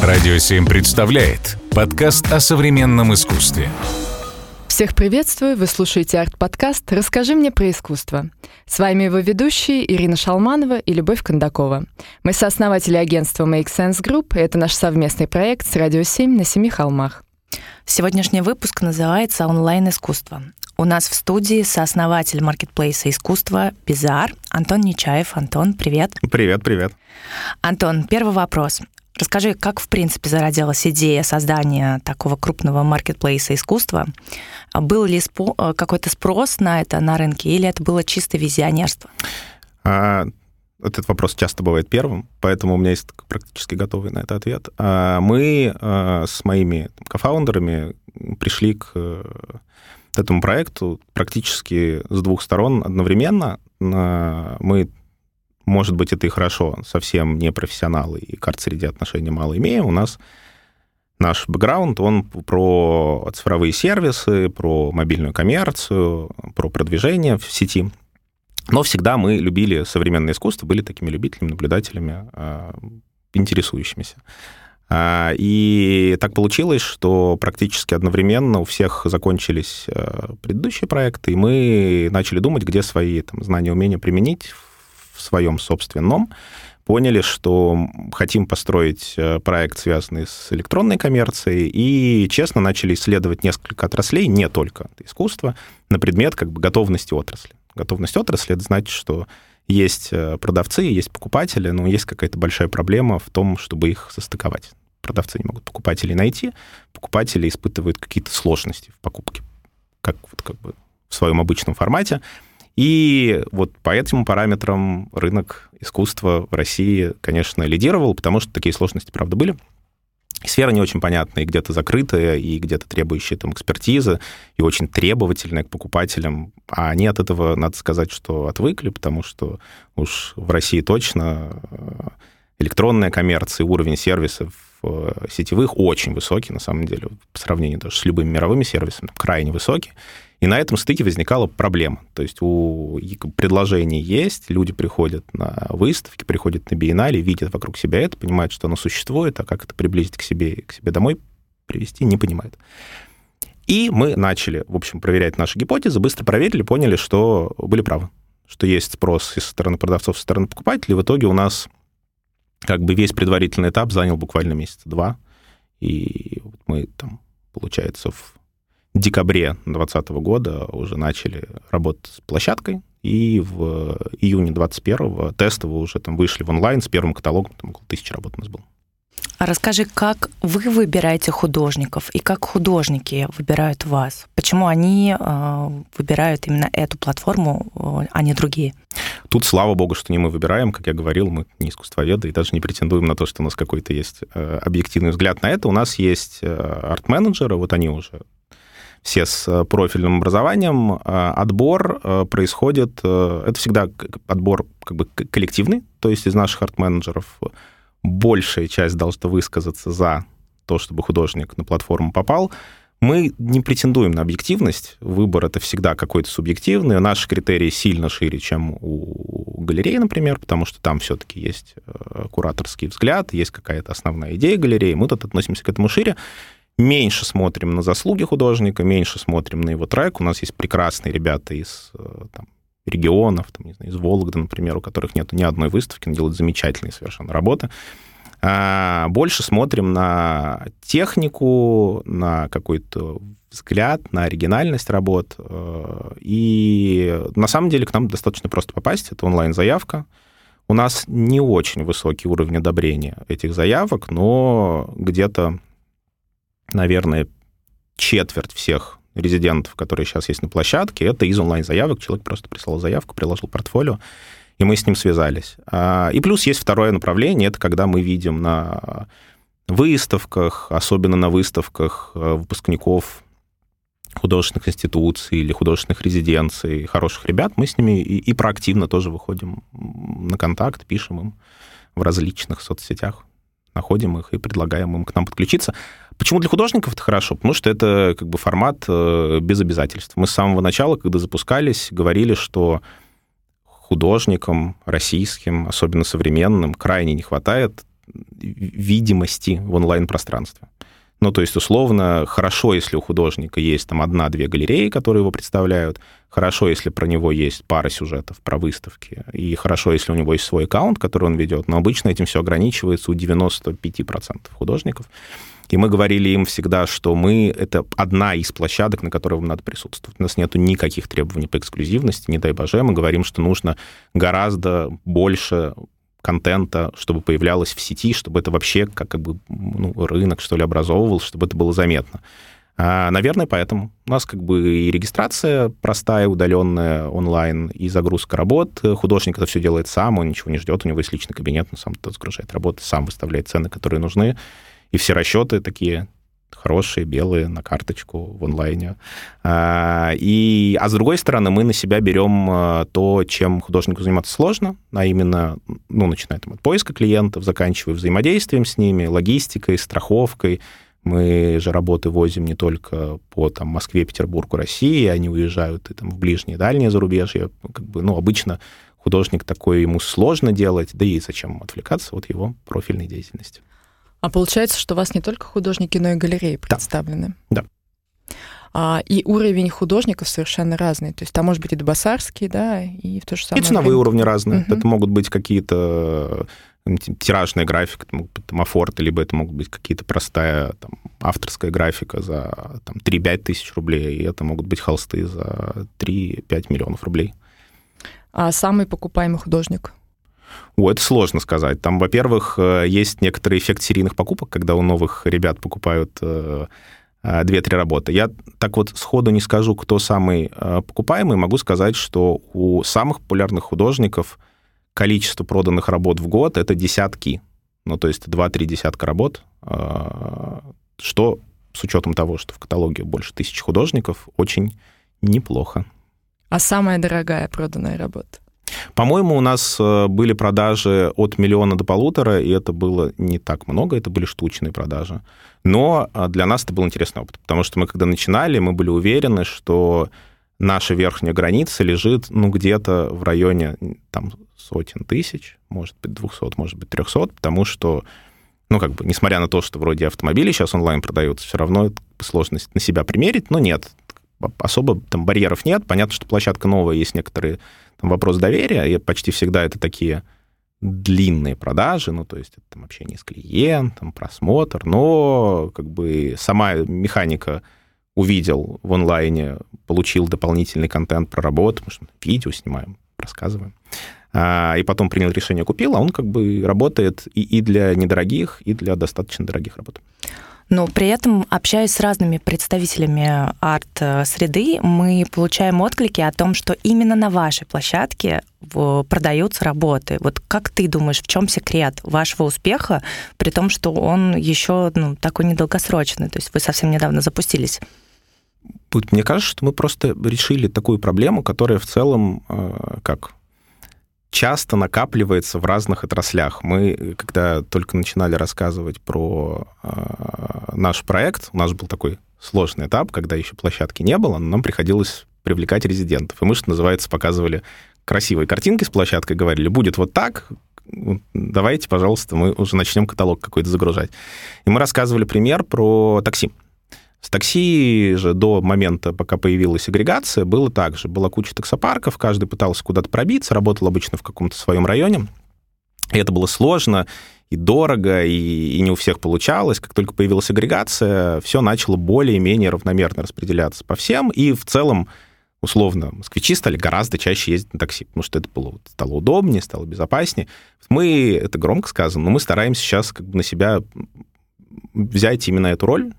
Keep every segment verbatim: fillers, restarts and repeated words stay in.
Радио семь представляет подкаст о современном искусстве. Всех приветствую, вы слушаете арт-подкаст «Расскажи мне про искусство». С вами его ведущие Ирина Шалманова и Любовь Кондакова. Мы сооснователи агентства Make Sense Group, и это наш совместный проект с Радио семь на Семи холмах. Сегодняшний выпуск называется «Онлайн-искусство». У нас в студии сооснователь маркетплейса искусства «Bizarre» Антон Нечаев. Антон, привет. Привет, привет. Антон, первый вопрос. Расскажи, как, в принципе, зародилась идея создания такого крупного маркетплейса искусства? Был ли спо- какой-то спрос на это на рынке, или это было чисто визионерство? А, этот вопрос часто бывает первым, поэтому у меня есть практически готовый на это ответ. А, мы а, с моими там, кофаундерами пришли к этому проекту практически с двух сторон одновременно. Мы, может быть, это и хорошо, совсем не профессионалы, и карт среди отношений мало имеем. У нас наш бэкграунд, он про цифровые сервисы, про мобильную коммерцию, про продвижение в сети. Но всегда мы любили современное искусство, были такими любителями, наблюдателями, интересующимися. И так получилось, что практически одновременно у всех закончились предыдущие проекты, и мы начали думать, где свои там, знания, умения применить в своем собственном. Поняли, что хотим построить проект, связанный с электронной коммерцией, и, честно, начали исследовать несколько отраслей, не только искусство, на предмет как бы готовности отрасли. Готовность отрасли — это значит, что есть продавцы, есть покупатели, но есть какая-то большая проблема в том, чтобы их состыковать. Продавцы не могут покупателей найти, покупатели испытывают какие-то сложности в покупке, как, вот, как бы в своем обычном формате. И вот по этим параметрам рынок искусства в России, конечно, лидировал, потому что такие сложности, правда, были. Сфера не очень понятная, и где-то закрытая, и где-то требующая там экспертизы, и очень требовательная к покупателям. А они от этого, надо сказать, что отвыкли, потому что уж в России точно электронная коммерция, уровень сервисов сетевых очень высокий, на самом деле, по сравнению даже с любыми мировыми сервисами, крайне высокий. И на этом стыке возникала проблема. То есть у предложений есть, люди приходят на выставки, приходят на биеннале, видят вокруг себя это, понимают, что оно существует, а как это приблизить к себе, к себе домой, привести, не понимают. И мы начали, в общем, проверять наши гипотезы, быстро проверили, поняли, что были правы, что есть спрос и со стороны продавцов, и со стороны покупателей. В итоге у нас как бы весь предварительный этап занял буквально месяца два, и вот мы там, получается, в декабре двадцатого года уже начали работать с площадкой, и в июне двадцать первого тестово уже там вышли в онлайн с первым каталогом, там около тысячи работ у нас было. А расскажи, как вы выбираете художников и как художники выбирают вас? Почему они э, выбирают именно эту платформу, э, а не другие? Тут, слава богу, что не мы выбираем. Как я говорил, мы не искусствоведы и даже не претендуем на то, что у нас какой-то есть э, объективный взгляд на это. У нас есть э, арт-менеджеры, вот они уже все с профильным образованием. Отбор происходит... Это всегда отбор как бы коллективный, то есть из наших арт-менеджеров большая часть должна высказаться за то, чтобы художник на платформу попал. Мы не претендуем на объективность. Выбор — это всегда какой-то субъективный. Наши критерии сильно шире, чем у галереи, например, потому что там все-таки есть кураторский взгляд, есть какая-то основная идея галереи. Мы тут относимся к этому шире. Меньше смотрим на заслуги художника, меньше смотрим на его трек. У нас есть прекрасные ребята из там, регионов, там, не знаю, из Вологды, например, у которых нет ни одной выставки, но делают замечательные совершенно работы. А больше смотрим на технику, на какой-то взгляд, на оригинальность работ. И на самом деле к нам достаточно просто попасть. Это онлайн-заявка. У нас не очень высокий уровень одобрения этих заявок, но где-то, наверное, четверть всех резидентов, которые сейчас есть на площадке, это из онлайн-заявок. Человек просто прислал заявку, приложил портфолио, и мы с ним связались. И плюс есть второе направление, это когда мы видим на выставках, особенно на выставках выпускников художественных институций или художественных резиденций, хороших ребят, мы с ними и, и проактивно тоже выходим на контакт, пишем им в различных соцсетях, находим их и предлагаем им к нам подключиться. Почему для художников это хорошо? Потому что это как бы формат без обязательств. Мы с самого начала, когда запускались, говорили, что художникам российским, особенно современным, крайне не хватает видимости в онлайн-пространстве. Ну, то есть, условно, хорошо, если у художника есть там одна-две галереи, которые его представляют, хорошо, если про него есть пара сюжетов про выставки, и хорошо, если у него есть свой аккаунт, который он ведет, но обычно этим все ограничивается у девяноста пяти процентов художников. И мы говорили им всегда, что мы — это одна из площадок, на которой вам надо присутствовать. У нас нету никаких требований по эксклюзивности, не дай боже. Мы говорим, что нужно гораздо больше контента, чтобы появлялось в сети, чтобы это вообще как, как бы ну, рынок, что ли, образовывался, чтобы это было заметно. А, наверное, поэтому у нас как бы и регистрация простая, удаленная, онлайн, и загрузка работ. Художник это все делает сам, он ничего не ждет, у него есть личный кабинет, он сам тот загружает работы, сам выставляет цены, которые нужны. И все расчеты такие хорошие, белые, на карточку в онлайне. А, и, а с другой стороны, мы на себя берем то, чем художнику заниматься сложно, а именно, ну, начиная там, от поиска клиентов, заканчивая взаимодействием с ними, логистикой, страховкой. Мы же работы возим не только по там, Москве, Петербургу, России, они уезжают и, там, в ближние и дальние зарубежья. Как бы, ну, обычно художник такой, ему сложно делать, да и зачем отвлекаться от его профильной деятельности. А получается, что у вас не только художники, но и галереи представлены. Да. А, и уровень художников совершенно разный. То есть там может быть и Дубасарский, да, и в то же самое И ценовые время... уровни разные. Угу. Это могут быть какие-то тиражная графика, это могут быть там, афорты, либо это могут быть какие-то простая там, авторская графика за там, три-пять тысяч рублей, и это могут быть холсты за три-пять миллионов рублей. А самый покупаемый художник? О, это сложно сказать. Там, во-первых, есть некоторый эффект серийных покупок, когда у новых ребят покупают две-три работы. Я так вот сходу не скажу, кто самый покупаемый. Могу сказать, что у самых популярных художников количество проданных работ в год — это десятки. Ну, то есть два-три десятка работ, что, с учетом того, что в каталоге больше тысячи художников, очень неплохо. А самая дорогая проданная работа? По-моему, у нас были продажи от миллиона до полутора, и это было не так много, это были штучные продажи. Но для нас это был интересный опыт, потому что мы, когда начинали, мы были уверены, что наша верхняя граница лежит, ну, где-то в районе там, сотен тысяч, может быть, двухсот, может быть, трехсот, потому что, ну, как бы, несмотря на то, что вроде автомобили сейчас онлайн продаются, все равно сложность на себя примерить, но нет, особо там барьеров нет. Понятно, что площадка новая, есть некоторые там, вопросы доверия, и почти всегда это такие длинные продажи, ну, то есть это там, общение с клиентом, просмотр, но как бы сама механика увидел в онлайне, получил дополнительный контент про работу, потому что видео снимаем, рассказываем, а, и потом принял решение, купил, а он как бы работает и, и для недорогих, и для достаточно дорогих работ. Но при этом, общаясь с разными представителями арт-среды, мы получаем отклики о том, что именно на вашей площадке продаются работы. Вот как ты думаешь, в чем секрет вашего успеха, при том, что он еще ну, такой недолгосрочный, то есть вы совсем недавно запустились? Мне кажется, что мы просто решили такую проблему, которая в целом как... часто накапливается в разных отраслях. Мы, когда только начинали рассказывать про э, наш проект, у нас был такой сложный этап, когда еще площадки не было, но нам приходилось привлекать резидентов. И мы, что называется, показывали красивые картинки с площадкой, говорили, будет вот так, давайте, пожалуйста, мы уже начнем каталог какой-то загружать. И мы рассказывали пример про такси. С такси же до момента, пока появилась агрегация, было так же. Была куча таксопарков, каждый пытался куда-то пробиться, работал обычно в каком-то своем районе. И это было сложно и дорого, и, и не у всех получалось. Как только появилась агрегация, все начало более-менее равномерно распределяться по всем. И в целом, условно, москвичи стали гораздо чаще ездить на такси, потому что это было, стало удобнее, стало безопаснее. Мы, это громко сказано, но мы стараемся сейчас как бы на себя взять именно эту роль.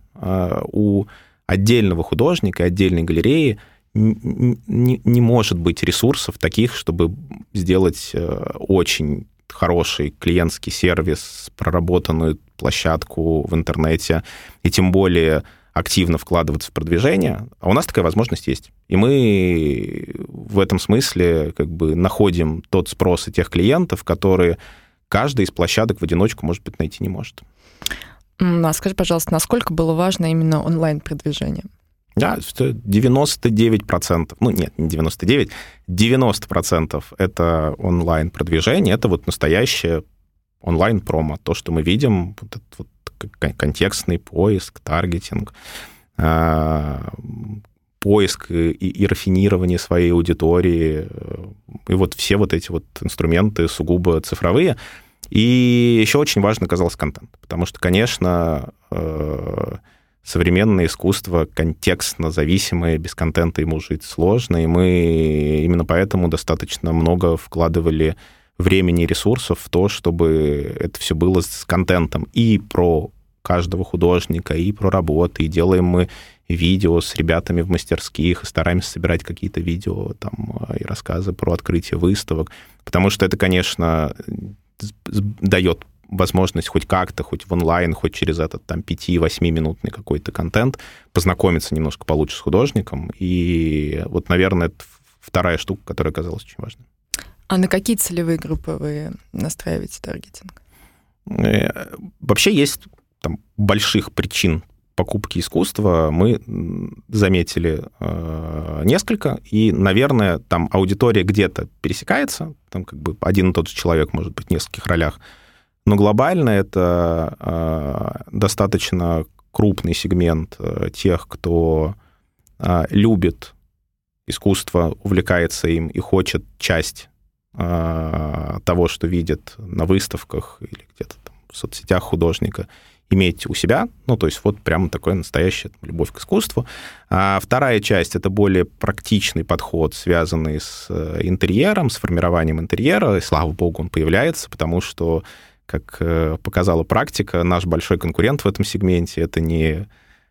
У отдельного художника, отдельной галереи не, не, не может быть ресурсов таких, чтобы сделать очень хороший клиентский сервис, проработанную площадку в интернете, и тем более активно вкладываться в продвижение. А у нас такая возможность есть. И мы в этом смысле как бы находим тот спрос и тех клиентов, которые каждая из площадок в одиночку, может быть, найти не может. А скажи, пожалуйста, насколько было важно именно онлайн-продвижение? Да, девяносто девять процентов, ну нет, не девяносто девять, девяносто процентов это онлайн-продвижение, это вот настоящее онлайн-промо, то, что мы видим, вот этот вот контекстный поиск, таргетинг, поиск и, и рафинирование своей аудитории, и вот все вот эти вот инструменты сугубо цифровые. И еще очень важно оказался контент, потому что, конечно, современное искусство контекстно зависимое, без контента ему жить сложно, и мы именно поэтому достаточно много вкладывали времени и ресурсов в то, чтобы это все было с контентом и про каждого художника, и про работы, и делаем мы видео с ребятами в мастерских, и стараемся собирать какие-то видео там, и рассказы про открытие выставок, потому что это, конечно, дает возможность хоть как-то, хоть в онлайн, хоть через этот там пяти-восьмиминутный какой-то контент познакомиться немножко получше с художником. И вот, наверное, это вторая штука, которая оказалась очень важной. А на какие целевые группы вы настраиваете таргетинг? Вообще есть там больших причин покупки искусства. Мы заметили э, несколько, и, наверное, там аудитория где-то пересекается, там как бы один и тот же человек может быть в нескольких ролях, но глобально это э, достаточно крупный сегмент э, тех, кто э, любит искусство, увлекается им и хочет часть э, того, что видит на выставках или где-то там в соцсетях художника, иметь у себя, ну, то есть вот прямо такая настоящая любовь к искусству. А вторая часть — это более практичный подход, связанный с интерьером, с формированием интерьера, и, слава богу, он появляется, потому что, как показала практика, наш большой конкурент в этом сегменте — это не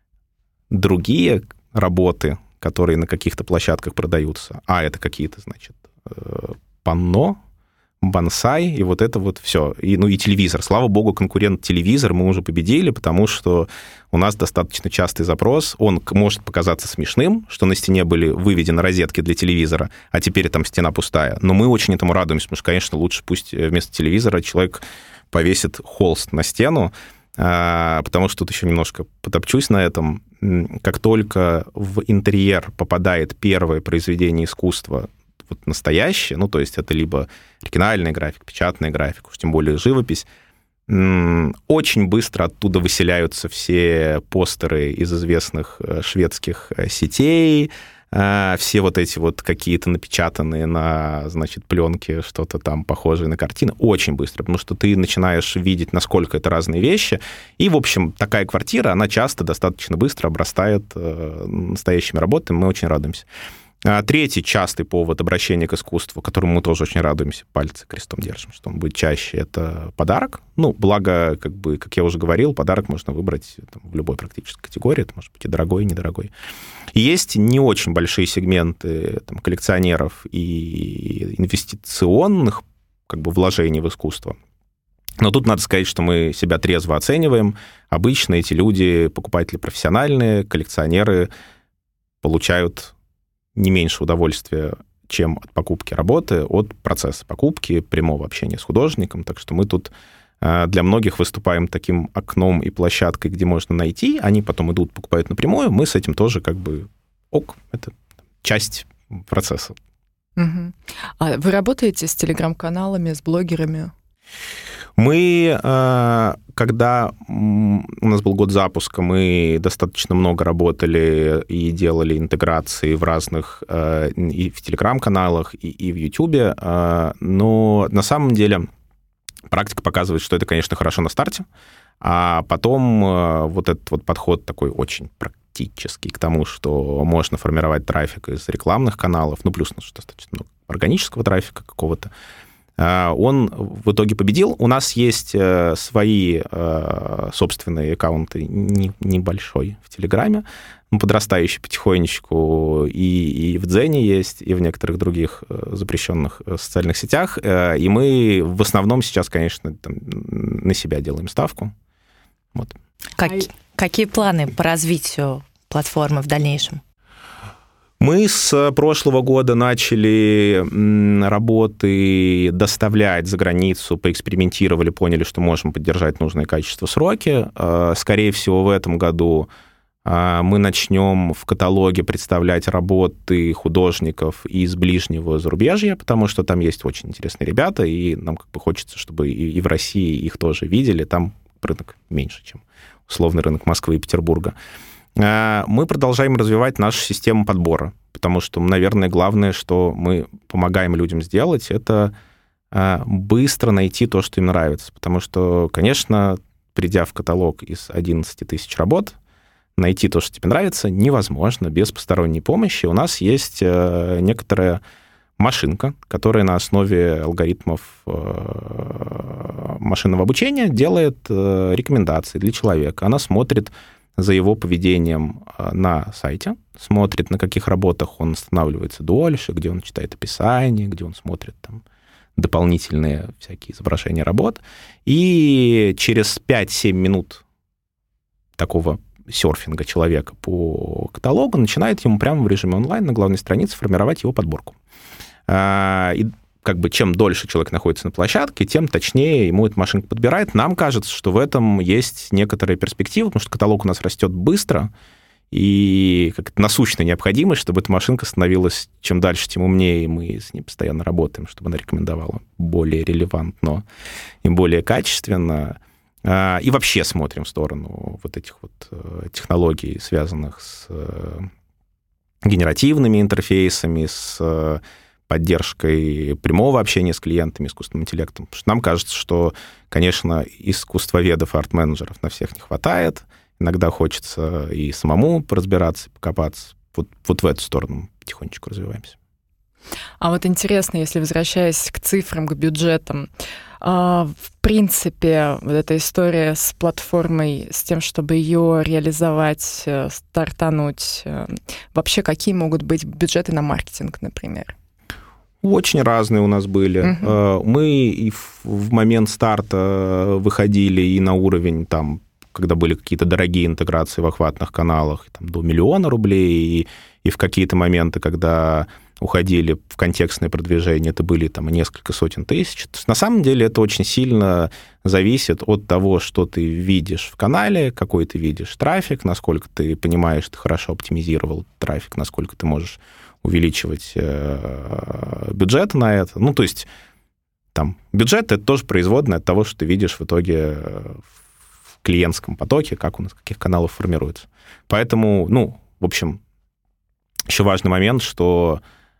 другие работы, которые на каких-то площадках продаются, а это какие-то, значит, панно, бонсай, и вот это вот все. И, ну и телевизор. Слава богу, конкурент телевизор мы уже победили, потому что у нас достаточно частый запрос. Он может показаться смешным, что на стене были выведены розетки для телевизора, а теперь там стена пустая. Но мы очень этому радуемся, потому что, конечно, лучше пусть вместо телевизора человек повесит холст на стену, потому что тут еще немножко потопчусь на этом. Как только в интерьер попадает первое произведение искусства, вот настоящее, ну, то есть это либо оригинальная графика, печатная графика, уж тем более живопись, очень быстро оттуда выселяются все постеры из известных шведских сетей, все вот эти вот какие-то напечатанные на, значит, пленке что-то там похожее на картины, очень быстро, потому что ты начинаешь видеть, насколько это разные вещи, и, в общем, такая квартира, она часто достаточно быстро обрастает настоящими работами, мы очень радуемся. Третий частый повод обращения к искусству, которому мы тоже очень радуемся, пальцы крестом держим, что он будет чаще, это подарок. Ну, благо, как бы, как я уже говорил, подарок можно выбрать там, в любой практически категории, это может быть и дорогой, и недорогой. И есть не очень большие сегменты там, коллекционеров и инвестиционных как бы, вложений в искусство. Но тут надо сказать, что мы себя трезво оцениваем. Обычно эти люди, покупатели профессиональные, коллекционеры, получают не меньше удовольствия, чем от покупки работы, от процесса покупки, прямого общения с художником. Так что мы тут для многих выступаем таким окном и площадкой, где можно найти, они потом идут, покупают напрямую, мы с этим тоже как бы ок, это часть процесса. Угу. А вы работаете с телеграм-каналами, с блогерами? Мы, когда у нас был год запуска, мы достаточно много работали и делали интеграции в разных, и в телеграм-каналах, и в Ютубе, но на самом деле практика показывает, что это, конечно, хорошо на старте, а потом вот этот вот подход такой очень практический к тому, что можно формировать трафик из рекламных каналов, ну, плюс достаточно много органического трафика какого-то, он в итоге победил. У нас есть свои собственные аккаунты, небольшой в Телеграме, подрастающий потихонечку, и, и в Дзене есть, и в некоторых других запрещенных социальных сетях. И мы в основном сейчас, конечно, там, на себя делаем ставку. Вот. Как, какие планы по развитию платформы в дальнейшем? Мы с прошлого года начали работы доставлять за границу, поэкспериментировали, поняли, что можем поддержать нужное качество, сроки. Скорее всего, в этом году мы начнем в каталоге представлять работы художников из ближнего зарубежья, потому что там есть очень интересные ребята, и нам как бы хочется, чтобы и в России их тоже видели. Там рынок меньше, чем условный рынок Москвы и Петербурга. Мы продолжаем развивать нашу систему подбора, потому что, наверное, главное, что мы помогаем людям сделать, это быстро найти то, что им нравится. Потому что, конечно, придя в каталог из одиннадцати тысяч работ, найти то, что тебе нравится, невозможно без посторонней помощи. У нас есть некоторая машинка, которая на основе алгоритмов машинного обучения делает рекомендации для человека. Она смотрит за его поведением на сайте, смотрит, на каких работах он останавливается дольше, где он читает описание, где он смотрит там дополнительные всякие изображения работ. И через пять-семь минут такого серфинга человека по каталогу начинает ему прямо в режиме онлайн на главной странице формировать его подборку. И как бы чем дольше человек находится на площадке, тем точнее ему эта машинка подбирает. Нам кажется, что в этом есть некоторая перспектива, потому что каталог у нас растет быстро, и как насущная необходимость, чтобы эта машинка становилась чем дальше, тем умнее, и мы с ней постоянно работаем, чтобы она рекомендовала более релевантно и более качественно. И вообще смотрим в сторону вот этих вот технологий, связанных с генеративными интерфейсами, с поддержкой прямого общения с клиентами, искусственным интеллектом. Потому что нам кажется, что, конечно, искусствоведов и арт-менеджеров на всех не хватает. Иногда хочется и самому разбираться, покопаться. Вот, вот в эту сторону потихонечку развиваемся. А вот интересно, если возвращаясь к цифрам, к бюджетам, в принципе, вот эта история с платформой, с тем, чтобы ее реализовать, стартануть, вообще какие могут быть бюджеты на маркетинг, например? Очень разные у нас были. Uh-huh. Мы и в момент старта выходили и на уровень, там, когда были какие-то дорогие интеграции в охватных каналах, там, до миллиона рублей, и, и в какие-то моменты, когда уходили в контекстное продвижение, это были там несколько сотен тысяч. То есть, на самом деле это очень сильно зависит от того, что ты видишь в канале, какой ты видишь трафик, насколько ты понимаешь, ты хорошо оптимизировал трафик, насколько ты можешь увеличивать бюджет на это. Ну, то есть там бюджет — это тоже производная от того, что ты видишь в итоге в клиентском потоке, как у нас, каких каналов формируется. Поэтому, ну, в общем, еще важный момент, что,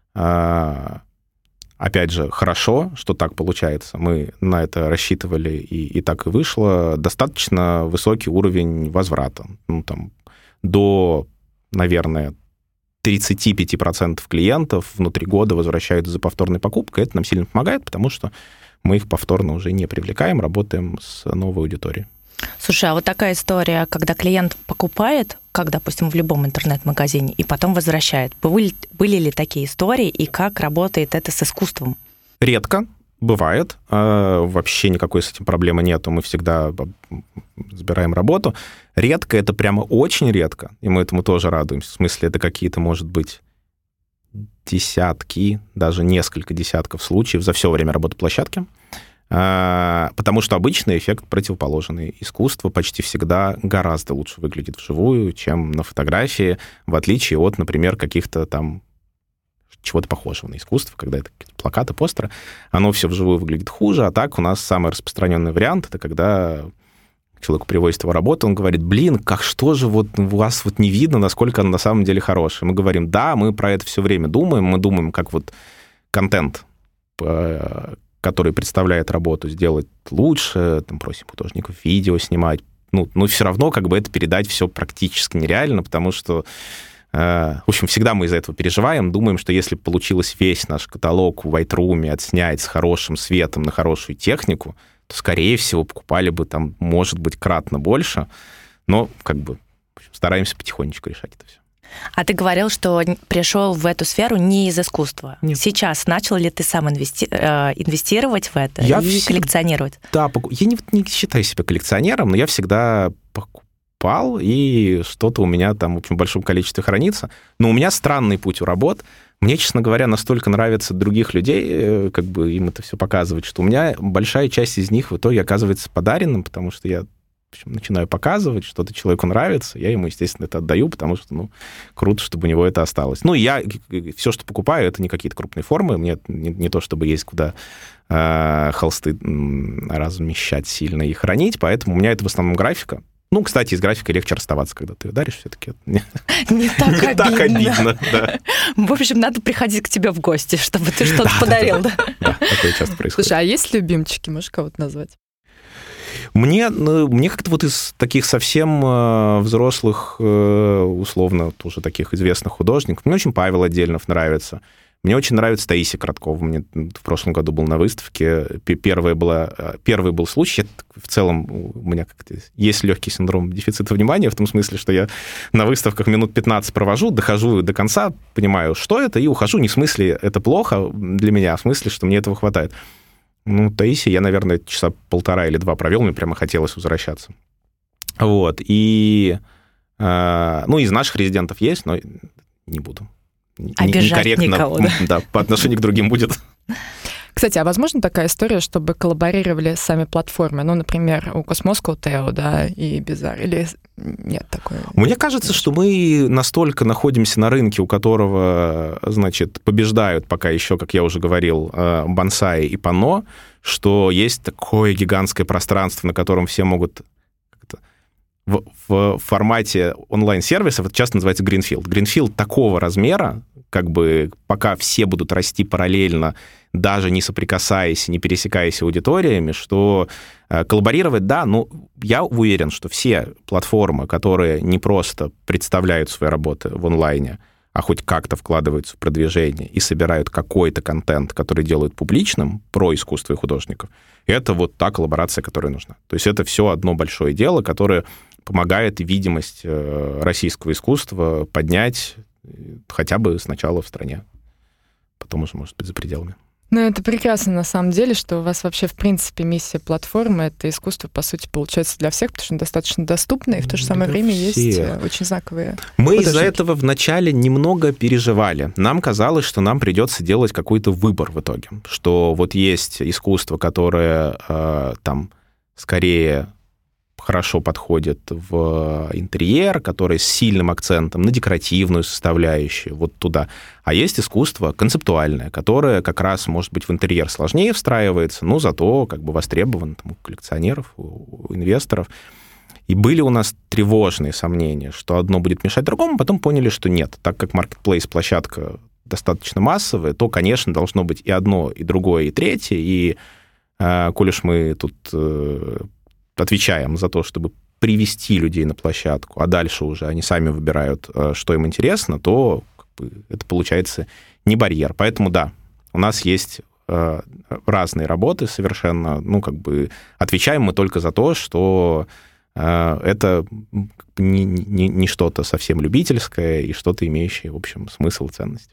опять же, хорошо, что так получается. Мы на это рассчитывали, и, и так и вышло. Достаточно высокий уровень возврата. Ну, там, до, наверное, тридцать пять процентов клиентов внутри года возвращаются за повторной покупкой. Это нам сильно помогает, потому что мы их повторно уже не привлекаем, работаем с новой аудиторией. Слушай, а вот такая история, когда клиент покупает, как, допустим, в любом интернет-магазине, и потом возвращает. Были, были ли такие истории, и как работает это с искусством? Редко. Бывает. Вообще никакой с этим проблемы нету. Мы всегда забираем работу. Редко, это прямо очень редко, и мы этому тоже радуемся. В смысле, это какие-то, может быть, десятки, даже несколько десятков случаев за все время работы площадки. Потому что обычный эффект противоположный. Искусство почти всегда гораздо лучше выглядит вживую, чем на фотографии, в отличие от, например, каких-то там чего-то похожего на искусство, когда это плакаты, постеры, оно все вживую выглядит хуже, а так у нас самый распространенный вариант — это когда человеку привозит его работу, он говорит: блин, как что же вот у вас вот не видно, насколько она на самом деле хорошая. Мы говорим: да, мы про это все время думаем, мы думаем, как вот контент, который представляет работу, сделать лучше, там, просим художников видео снимать, ну, но все равно как бы это передать все практически нереально, потому что в общем, всегда мы из-за этого переживаем, думаем, что если получилось весь наш каталог в Lightroom отснять с хорошим светом на хорошую технику, то, скорее всего, покупали бы там, может быть, кратно больше, но как бы в общем, стараемся потихонечку решать это все. А ты говорил, что пришел в эту сферу не из искусства. Нет. Сейчас начал ли ты сам инвести... инвестировать в это я и всегда... коллекционировать? Да, я не, не считаю себя коллекционером, но я всегда покупал, и что-то у меня там в общем, в большом количестве хранится. Но у меня странный путь у работ. Мне, честно говоря, настолько нравится других людей, как бы им это все показывать, что у меня большая часть из них в итоге оказывается подаренным, потому что я в общем, начинаю показывать, что-то человеку нравится, я ему, естественно, это отдаю, потому что, ну, круто, чтобы у него это осталось. Ну, и я все, что покупаю, это не какие-то крупные формы, мне не, не то, чтобы есть куда э, холсты размещать сильно и хранить, поэтому у меня это в основном графика. Ну, кстати, с графикой легче расставаться, когда ты ее даришь, все-таки. Не, не так не обидно. Так обидно, да. В общем, надо приходить к тебе в гости, чтобы ты что-то да, подарил. Да, да, да. Да, такое часто происходит. Слушай, а есть любимчики? Можешь кого-то назвать? Мне, ну, мне как-то вот из таких совсем э, взрослых, э, условно, тоже таких известных художников, мне очень Павел Отдельнов нравится. Мне очень нравится Таисия Короткова. Мне в прошлом году был на выставке. Первый, была, первый был случай. В целом у меня как-то есть легкий синдром дефицита внимания, в том смысле, что я на выставках минут пятнадцать провожу, дохожу до конца, понимаю, что это, и ухожу. Не в смысле это плохо для меня, а в смысле, что мне этого хватает. Ну, Таисия я, наверное, часа полтора или два провел, мне прямо хотелось возвращаться. Вот. И, э, ну, из наших резидентов есть, но не буду. Обижать никого, да? Да, по отношению к другим будет. Кстати, а возможно такая история, чтобы коллаборировали сами платформы? Ну, например, у Cosmos Teo, да, и Bizarre, или нет такой? Мне кажется, что мы настолько находимся на рынке, у которого, значит, побеждают пока еще, как я уже говорил, Bonsai и Pano, что есть такое гигантское пространство, на котором все могут... В, в формате онлайн-сервисов это часто называется Greenfield. Greenfield такого размера, как бы пока все будут расти параллельно, даже не соприкасаясь, не пересекаясь аудиториями, что э, коллаборировать, да, ну, я уверен, что все платформы, которые не просто представляют свои работы в онлайне, а хоть как-то вкладываются в продвижение и собирают какой-то контент, который делают публичным про искусство и художников, это вот та коллаборация, которая нужна. То есть это все одно большое дело, которое помогает видимость российского искусства поднять хотя бы сначала в стране, потом уже, может быть, за пределами. Ну, это прекрасно, на самом деле, что у вас вообще, в принципе, миссия платформы — это искусство, по сути, получается для всех, потому что оно достаточно доступно, и в то же самое для время всех. Есть очень знаковые Мы художники. Из-за этого вначале немного переживали. Нам казалось, что нам придется делать какой-то выбор в итоге, что вот есть искусство, которое э, там скорее хорошо подходит в интерьер, который с сильным акцентом на декоративную составляющую, вот туда. А есть искусство концептуальное, которое как раз, может быть, в интерьер сложнее встраивается, но зато как бы востребовано там, у коллекционеров, у инвесторов. И были у нас тревожные сомнения, что одно будет мешать другому, потом поняли, что нет. Так как маркетплейс-площадка достаточно массовая, то, конечно, должно быть и одно, и другое, и третье. И э, коль уж мы тут... Э, отвечаем за то, чтобы привести людей на площадку, а дальше уже они сами выбирают, что им интересно, то как бы, это получается не барьер. Поэтому да, у нас есть э, разные работы совершенно, ну, как бы отвечаем мы только за то, что э, это не, не, не что-то совсем любительское и что-то имеющее, в общем, смысл и ценность.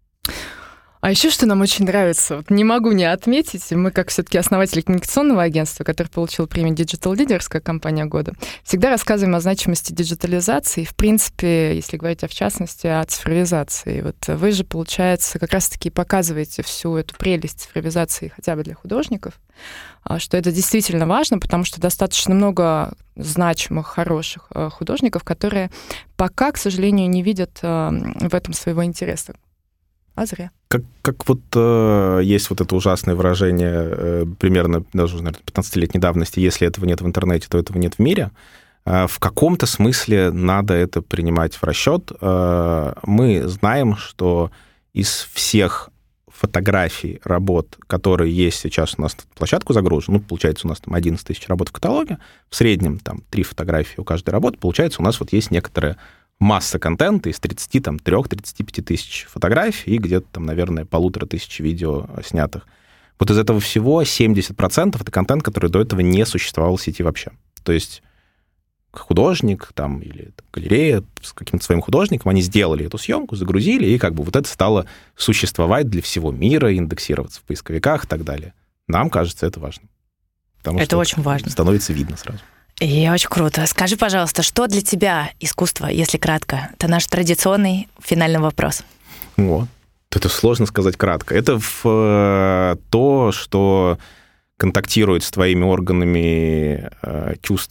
А еще что нам очень нравится, вот не могу не отметить, мы как все-таки основатели коммуникационного агентства, который получил премию Digital Leaders как компания года, всегда рассказываем о значимости диджитализации, в принципе, если говорить о в частности, о цифровизации. Вот вы же, получается, как раз-таки показываете всю эту прелесть цифровизации хотя бы для художников, что это действительно важно, потому что достаточно много значимых, хороших художников, которые пока, к сожалению, не видят в этом своего интереса. А зря. Как, как вот э, есть вот это ужасное выражение э, примерно даже, наверное, пятнадцатилетней давности, если этого нет в интернете, то этого нет в мире. Э, в каком-то смысле надо это принимать в расчет. Э, мы знаем, что из всех фотографий, работ, которые есть сейчас у нас на площадку загружены, ну, получается, у нас там одиннадцать тысяч работ в каталоге, в среднем там три фотографии у каждой работы, получается, у нас вот есть некоторая масса контента из тридцати трёх-тридцати пяти тысяч фотографий и где-то там, наверное, полутора тысяч видео снятых. Вот из этого всего семьдесят процентов это контент, который до этого не существовал в сети вообще. То есть художник там, или там, галерея с каким-то своим художником, они сделали эту съемку, загрузили, и как бы вот это стало существовать для всего мира, индексироваться в поисковиках и так далее. Нам кажется, это важно. Потому это что очень важно. Становится видно сразу. И очень круто. Скажи, пожалуйста, что для тебя искусство, если кратко? Это наш традиционный финальный вопрос. Вот. Это сложно сказать кратко. Это в то, что контактирует с твоими органами чувств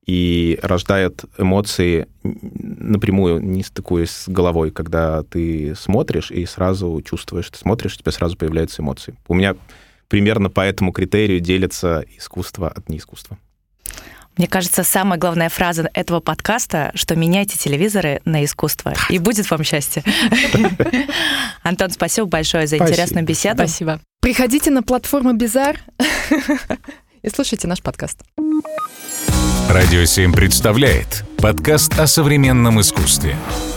и рождает эмоции напрямую, не стыкуясь с головой, когда ты смотришь и сразу чувствуешь, ты смотришь, у тебя сразу появляются эмоции. У меня примерно по этому критерию делится искусство от неискусства. Мне кажется, самая главная фраза этого подкаста, что меняйте телевизоры на искусство, и будет вам счастье. Антон, спасибо большое за интересную беседу. Спасибо. Приходите на платформу Bizarre и слушайте наш подкаст. Радио семь представляет подкаст о современном искусстве.